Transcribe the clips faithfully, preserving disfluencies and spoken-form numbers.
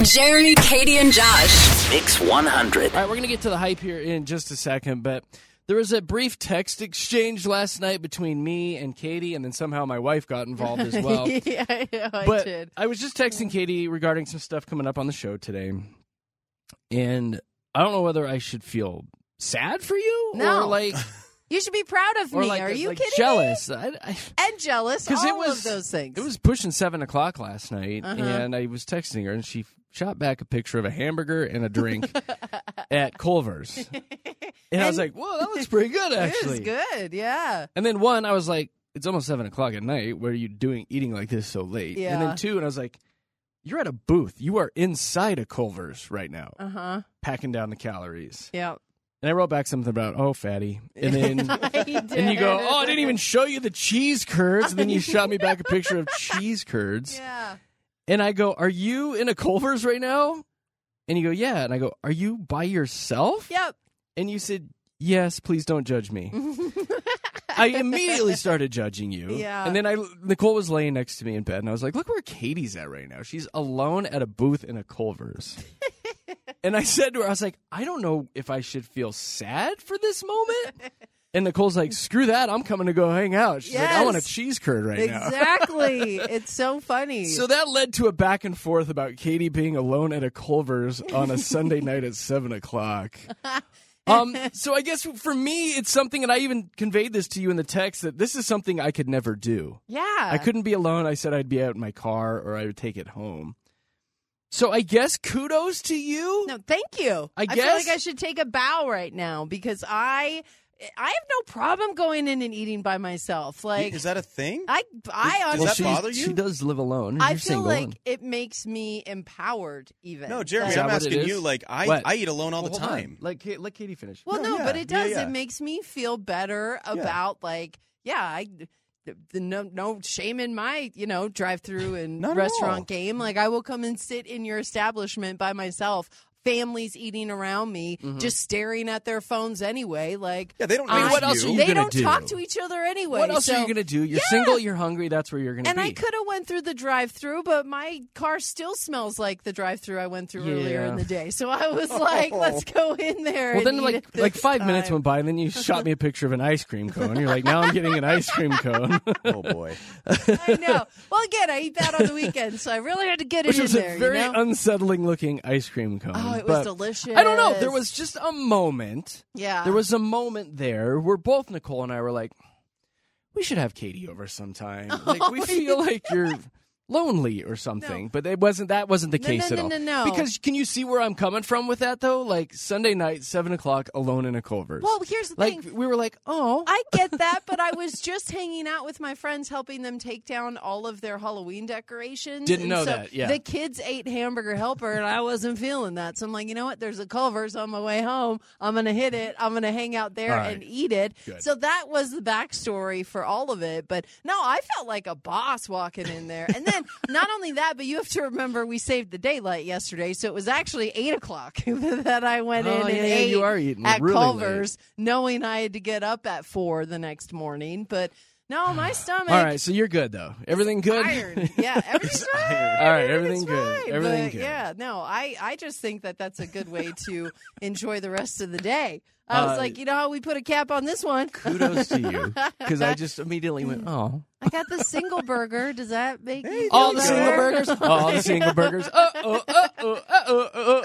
Jeremy, Katie, and Josh. Mix one hundred. All right, we're going to get to the hype here in just a second, but there was a brief text exchange last night between me and Katie, and then somehow my wife got involved as well. yeah, I know, I but did. I was just texting Katie regarding some stuff coming up on the show today, and I don't know whether I should feel sad for you No. or like... You should be proud of Or me. like, Are you like kidding jealous. me? I, I, And jealous. All it was, of those things. It was pushing seven o'clock last night, Uh-huh. and I was texting her, and she shot back a picture of a hamburger and a drink at Culver's. And, and I was like, "Whoa, that looks pretty good, actually." It was good, yeah. And then one, I was like, "It's almost seven o'clock at night. What are you doing, eating like this so late?" Yeah. And then two, and I was like, "You're at a booth. You are inside a Culver's right now, Uh huh. packing down the calories." Yeah. And I wrote back something about, "Oh, fatty," and then. And you go, "Oh, I didn't even show you the cheese curds." And then you shot me back a picture of cheese curds. Yeah. And I go, "Are you in a Culver's right now?" And you go, "Yeah." And I go, "Are you by yourself?" Yep. And you said, "Yes, please don't judge me." I immediately started judging you. Yeah. And then I Nicole was laying next to me in bed, and I was like, "Look where Katie's at right now. She's alone at a booth in a Culver's." And I said to her, I was like, "I don't know if I should feel sad for this moment." And Nicole's like, "Screw that. I'm coming to go hang out." She's like, "I want a Yes. cheese curd right now." Exactly. It's so funny. So that led to a back and forth about Katie being alone at a Culver's on a Sunday night at seven o'clock. Um, so I guess for me, it's something, and I even conveyed this to you in the text, that this is something I could never do. yeah. I couldn't be alone. I said I'd be out in my car or I would take it home. So I guess kudos to you. No, thank you. I feel guess- like I should take a bow right now because I I have no problem going in and eating by myself. Like Is that a thing? I I Does honestly that she, bother you? She does live alone. I You're feel single like and- it makes me empowered even. No, Jeremy, Is That- that I'm what it asking is? you. Like, I, What? I eat alone all Well, the hold on. time. Let, Ka- let Katie finish. Well, No, no, yeah. but it Yeah, does. yeah. It makes me feel better about like, yeah, I the, the no no shame in my, you know, drive-through and Not at restaurant all. game. Like I will come and sit in your establishment by myself. Families eating around me, just staring at their phones anyway. Like, Yeah, they don't I- notice what else you. are you they gonna don't do? talk to each other anyway. What else so, are you going to do? You're Yeah. single, you're hungry, that's where you're going to And be. I could have went through the drive-through, but my car still smells like the drive-through I went through earlier Yeah. in the day. So I was like, let's go in there. Well, and then, eat like it like this five minutes time. went by, and then you shot me a picture of an ice cream cone. You're like, now I'm getting an ice cream cone, Oh, boy. I know. Well, again, I eat that on the weekend, so I really had to get it which in was there. a very you know? unsettling looking ice cream cone. Oh, it was But delicious. I don't know. There was just a moment. Yeah. There was a moment there where both Nicole and I were like, we should have Katie over sometime. Like we feel like you're lonely or something. No. But it wasn't. That wasn't the No, case no, at no, all. no, no. Because can you see where I'm coming from with that though? Like Sunday night, seven o'clock, alone in a Culver's. Well, here's the like thing. we were like, oh, I get that, but I was just hanging out with my friends, helping them take down all of their Halloween decorations. Didn't And know so that, yeah. The kids ate hamburger helper, and I wasn't feeling that. So I'm like, you know what? There's a Culver's on my way home. I'm going to hit it. I'm going to hang out there All right. and eat it. Good. So that was the backstory for all of it. But no, I felt like a boss walking in there. And then not only that, but you have to remember we saved the daylight yesterday. So it was actually eight o'clock that I went Oh, in yeah, and yeah, ate you are eating at really Culver's, knowing I had to get up at four the next morning. But no, my stomach. all right. So you're good though. Everything good. Iron. Yeah, everything's fine. All right, everything Everything's good. fine. Everything But, good. Yeah, no, I, I just think that that's a good way to enjoy the rest of the day. I was Uh, like, you know how we put a cap on this one? Kudos to you, because I just immediately went, oh. I got the single burger. Does that make you All feel the better? single burgers. All the single burgers. Uh oh, uh oh, uh oh,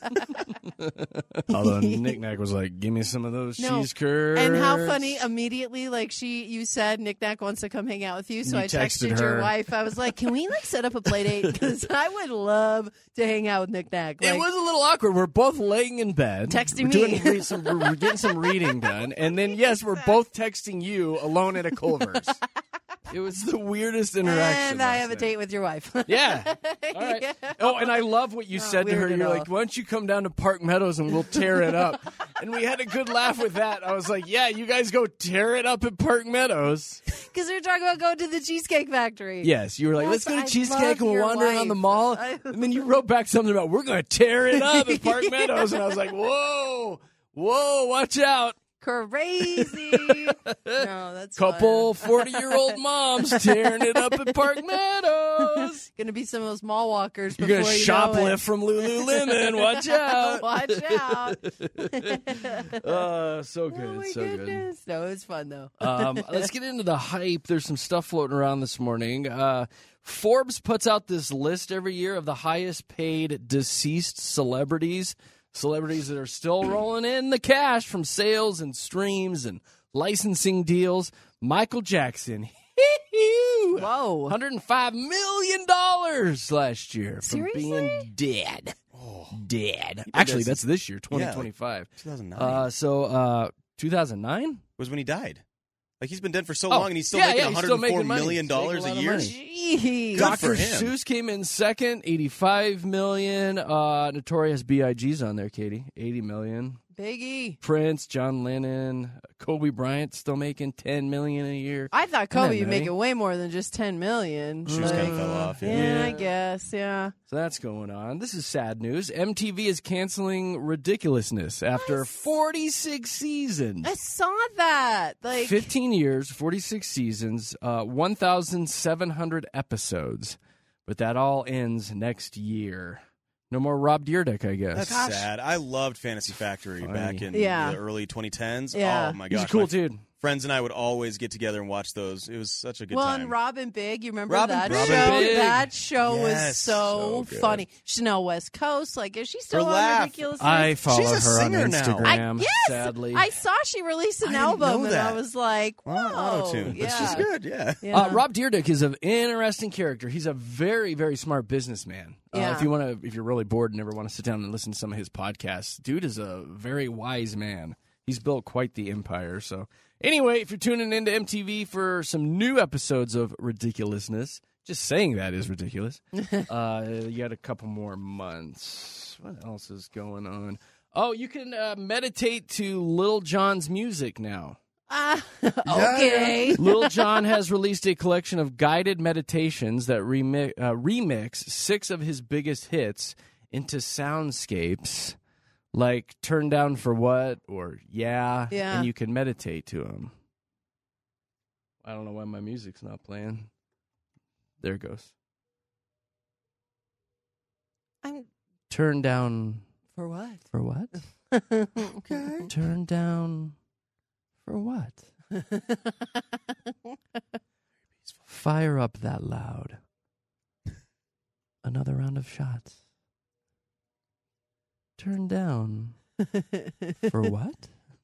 uh oh. Although Nick Nack was like, "Give me some of those No. cheese curds." And how funny! Immediately, like she, you said, Nick Nack wants to come hang out with you. So You I texted texted your her. wife. I was like, "Can we like set up a play date? Because I would love to hang out with Nick Nack." It Like, was a little awkward. We're both laying in bed, Texting we're me. doing re- some, we're, we're getting some reading done, and then yes, we're both texting you alone at a Culver's. It was the weirdest interaction. and I last have a night. date with your wife. Yeah. All right. Yeah. Oh, and I love what you Not said to her. weird at You're all. like, why don't you come down to Park Meadows and we'll tear it up? And we had a good laugh with that. I was like, yeah, you guys go tear it up at Park Meadows. Because we were talking about going to the Cheesecake Factory. Yes, you were like, Yes, let's go I to Cheesecake love and we'll your wander around the wife. mall. I- And then you wrote back something about, we're going to tear it up at Park Meadows. And I was like, whoa, whoa, watch out. Crazy. No, that's Couple fun. forty-year-old moms tearing it up at Park Meadows. Gonna be some of those mall walkers. You're going to before you know shoplift it. from Lululemon. Watch out. Watch out. Uh, so good. Oh my so good. goodness. No, it's fun though. Um, let's get into the hype. There's some stuff floating around this morning. Uh, Forbes puts out this list every year of the highest paid deceased celebrities, celebrities that are still rolling in the cash from sales and streams and licensing deals. Michael Jackson, Whoa. one hundred five million dollars last year from Seriously? being dead. Oh. Dead. Actually, that's- that's this year, twenty twenty-five. two thousand nine Uh, so, uh, two thousand nine? was when he died. Like, he's been dead for so Oh, long, and he's still yeah, making yeah, he's still one hundred four making money. million He's making dollars a a lot of year. money. Jeez. Good Doctor for him. Seuss came in second, eighty-five million. Uh, Notorious B I G's on there, Katie, eighty million. Biggie. Prince, John Lennon, Kobe Bryant still making ten million a year. I thought Isn't Kobe that would make nutty? it way more than just ten million. Shoes kind of fell off. Yeah. Yeah, Yeah. I guess. Yeah. So that's going on. This is sad news. M T V is canceling Ridiculousness after What? forty-six seasons. I saw that. Like, fifteen years, forty-six seasons, uh, one thousand seven hundred episodes. But that all ends next year. No more Rob Dyrdek, I guess. That's sad. I loved Fantasy Factory Funny. back in Yeah. the early twenty tens. Yeah. Oh, my He's gosh. a cool my dude. friends and I would always get together and watch those. It was such a good well, time. and Robin Big, you remember Robin that Big. show? Robin Big. That show was Yes, so, so good. funny. Chanel West Coast, like, is she still Her on laugh. Ridiculous? I follow She's a her on singer now. Instagram, I, yes, sadly. I saw she released an I didn't album, know and that. I was like, whoa. Well, auto-tune. Yeah. But she's good, yeah. Yeah. Uh, Rob Dyrdek is an interesting character. He's a very, very smart businessman. Uh, Yeah. if you want to, if you're really bored and never want to sit down and listen to some of his podcasts, dude is a very wise man. He's built quite the empire. So, anyway, if you're tuning into M T V for some new episodes of Ridiculousness, just saying that is ridiculous. uh, you got a couple more months. What else is going on? Oh, you can uh, meditate to Lil Jon's music now. Ah, okay. Lil Jon has released a collection of guided meditations that remi- uh, remix six of his biggest hits into soundscapes, like "Turn Down for What" or "Yeah," Yeah. and you can meditate to them. I don't know why my music's not playing. There it goes. I'm Turn down for what? for what? Okay. Turn down for what? Fire up that loud. Another round of shots. Turn down for what?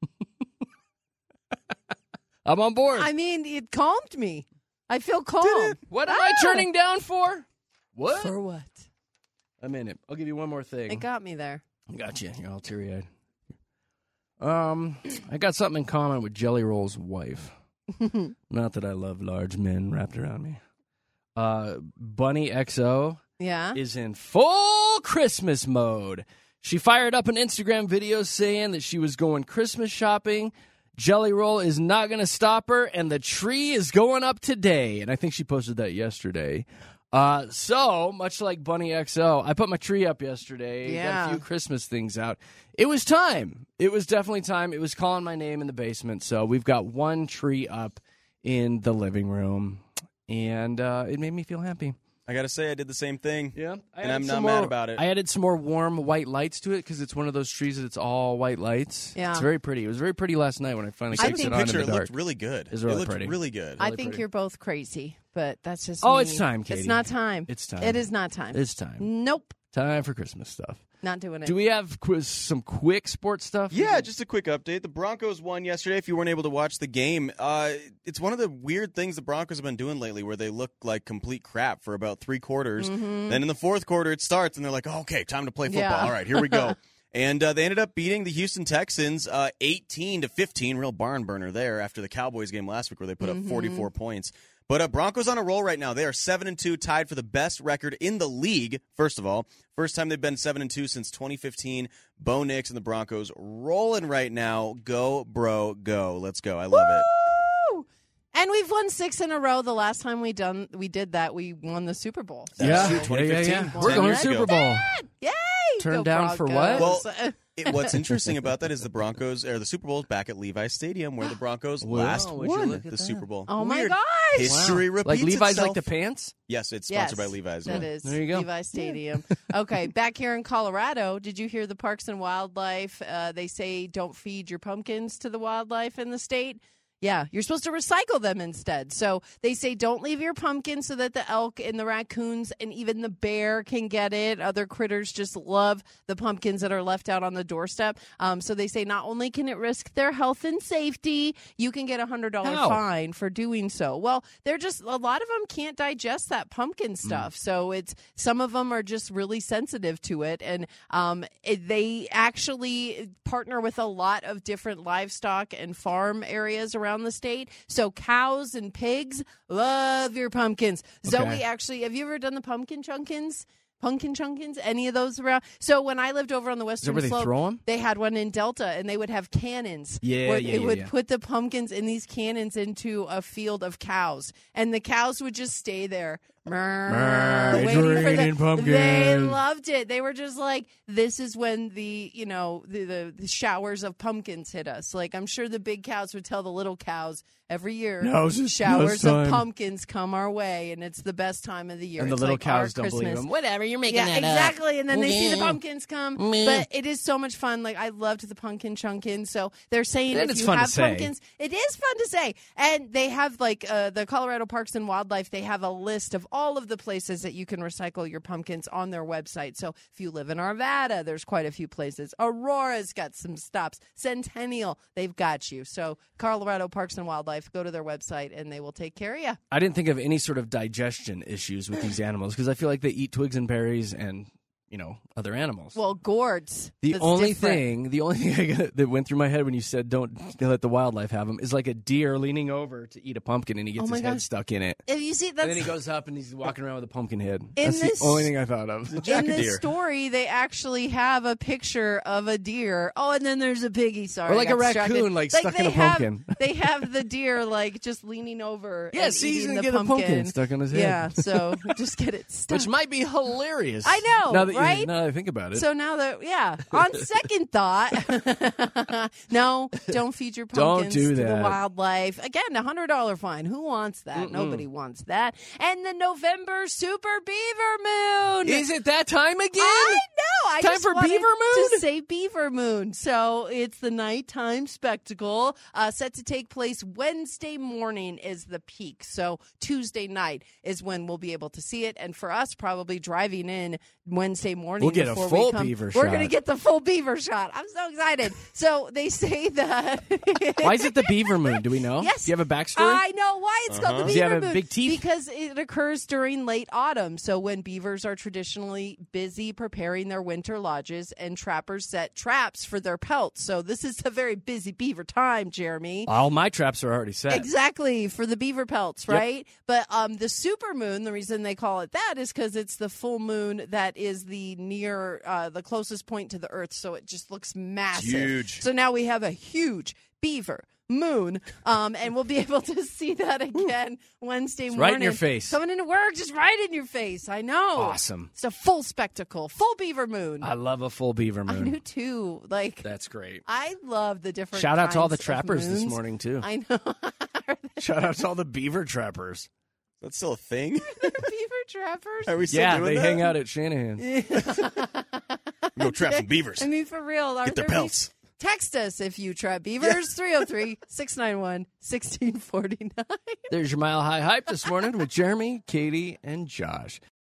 I'm on board. I mean, it calmed me. I feel calm. What am I Ah. turning down for? What? For what? A minute. I'll give you one more thing. It got me there. Got you. You're all teary-eyed. Um, I got something in common with Jelly Roll's wife. Not that I love large men wrapped around me. Uh, Bunny X O Yeah. is in full Christmas mode. She fired up an Instagram video saying that she was going Christmas shopping. Jelly Roll is not going to stop her, and the tree is going up today. And I think she posted that yesterday. Uh, so, much like Bunny X O, I put my tree up yesterday, got Yeah. a few Christmas things out. It was time. It was definitely time. It was calling my name in the basement. So, we've got one tree up in the living room, and uh, it made me feel happy. I got to say, I did the same thing. Yeah, I And added I'm some not mad more- about it. I added some more warm white lights to it because it's one of those trees that it's all white lights. Yeah. It's very pretty. It was very pretty last night when I finally I kicked think it on in picture the it dark. looked really good. It's really it looked pretty. really good. I really think pretty. you're both crazy, but that's just Oh, me. it's time, Katie. It's not time. It's time. It is not time. It's time. Nope. Time for Christmas stuff. Not doing it. Do we have quiz, some quick sports stuff? Yeah, just a quick update. The Broncos won yesterday. If you weren't able to watch the game, uh, it's one of the weird things the Broncos have been doing lately where they look like complete crap for about three quarters. Mm-hmm. Then in the fourth quarter, it starts, and they're like, oh, okay, time to play football. Yeah. All right, here we go. And uh, they ended up beating the Houston Texans uh, eighteen to fifteen. Real barn burner there after the Cowboys game last week where they put up forty-four points. But uh, Broncos on a roll right now. They are seven and two, tied for the best record in the league. First of all, first time they've been seven and two since twenty fifteen. Bo Nix and the Broncos rolling right now. Go, bro, go! Let's go. I love it. Woo! And we've won six in a row. The last time we done we did that, we won the Super Bowl. That's Yeah, true, yeah, twenty yeah, fifteen. yeah. ten We're going years Super ago. Bowl. Yay! Turn Go down for what? Broncos. Well, It, what's interesting about that is the Broncos or the Super Bowl is back at Levi's Stadium, where the Broncos Well, last would you won look at the that? Super Bowl. Oh my Weird. gosh! History Wow. repeats Like Levi's itself. like the pants? Yes, it's Yes, sponsored by Levi's. That yeah. is There you go. Levi Stadium. Okay, back here in Colorado, did you hear the Parks and Wildlife? Uh, they say don't feed your pumpkins to the wildlife in the state. Yeah, you're supposed to recycle them instead. So they say don't leave your pumpkin so that the elk and the raccoons and even the bear can get it. Other critters just love the pumpkins that are left out on the doorstep. Um, so they say not only can it risk their health and safety, you can get a one hundred dollars How? fine for doing so. Well, they're just, a lot of them can't digest that pumpkin stuff. Mm. So it's, some of them are just really sensitive to it. And um, it, they actually partner with a lot of different livestock and farm areas around the state. So cows and pigs love your pumpkins. Okay. Zoe, actually, have you ever done the pumpkin chunkins? Pumpkin chunkins? Any of those around? So when I lived over on the Is that western where they slope, throw them? they had one in Delta, and they would have cannons. Yeah, where yeah, They yeah, would yeah. put the pumpkins in these cannons into a field of cows, and the cows would just stay there. Brr, it's waiting for raining the, pumpkins. They loved it. They were just like, this is when the, you know, the, the, the showers of pumpkins hit us. Like, I'm sure the big cows would tell the little cows every year, Now's the- showers now's of time. pumpkins come our way, and it's the best time of the year. And the It's little like our cows don't believe Christmas. them. Whatever, you're making Yeah, that exactly. And then they see the Meh. pumpkins come. Meh. But it is so much fun. Like, I loved the pumpkin chunkin. So they're saying And if it's you fun to have say. pumpkins, it is fun to say. And they have, like, uh, the Colorado Parks and Wildlife, they have a list of all of the places that you can recycle your pumpkins on their website. So if you live in Arvada, there's quite a few places. Aurora's got some stops. Centennial, they've got you. So Colorado Parks and Wildlife, go to their website and they will take care of you. I didn't think of any sort of digestion issues with these animals because I feel like they eat twigs and berries and, you know, other animals. Well, gourds. the that's only different. thing, the only thing I got, that went through my head when you said don't let the wildlife have them is like a deer leaning over to eat a pumpkin and he gets Oh my his head gosh. stuck in it. If you see, And then that's he goes up and he's walking around with a pumpkin head. In That's this- the only thing I thought of. in Jack a this deer. story, they actually have a picture of a deer. Oh, and then there's a piggy. Sorry, Or like I a got distracted. raccoon, like, stuck in they a have- pumpkin. They have the deer like just leaning over. Yeah, and see, he's eating gonna the get a pumpkin. pumpkin stuck on his head. Yeah, so just get it stuck. Which might be hilarious. I know, now that you- right? now that I think about it. So now that, yeah, on second thought, no, don't feed your Don't pumpkins do to the that. wildlife. Again, a one hundred dollars fine. Who wants that? Mm-mm. Nobody wants that. And the November Super Beaver Moon. Is it that time again? I know. I Time just for wanted Beaver Moon? to say Beaver Moon. So it's the nighttime spectacle uh, set to take place Wednesday morning is the peak. So Tuesday night is when we'll be able to see it. And for us, probably driving in Wednesday morning, We'll get a before full we come, beaver we're shot. going to get the full beaver shot. I'm so excited. So they say that. Why is it the beaver moon? Do we know? Yes. Do you have a backstory? I know why it's called the Uh-huh. Does beaver he have a moon. big teeth? Because it occurs during late autumn. So when beavers are traditionally busy preparing their winter lodges and trappers set traps for their pelts. So this is a very busy beaver time, Jeremy. All my traps are already set. Exactly, for the beaver pelts, Yep. right? But um, the super moon, the reason they call it that is because it's the full moon that is the near, uh, the closest point to the Earth, so it just looks massive. Huge. So now we have a huge beaver moon, um, and we'll be able to see that again Wednesday morning. right in your face. Coming into work, just right in your face. I know. Awesome. It's a full spectacle, full beaver moon. I love a full beaver I moon. knew too. Like, That's great. I love the different. Shout out to all the kinds of trappers this moons. morning too. I know. Shout out to all the beaver trappers. That's still a thing. Beaver trappers. Are we still Yeah, doing they that? hang out at Shanahan. We go trap some beavers. I mean, for real. Are Get their there pelts. Text us if you trap beavers. three oh three, six nine one, one six four nine. There's your mile high hype this morning with Jeremy, Katie, and Josh.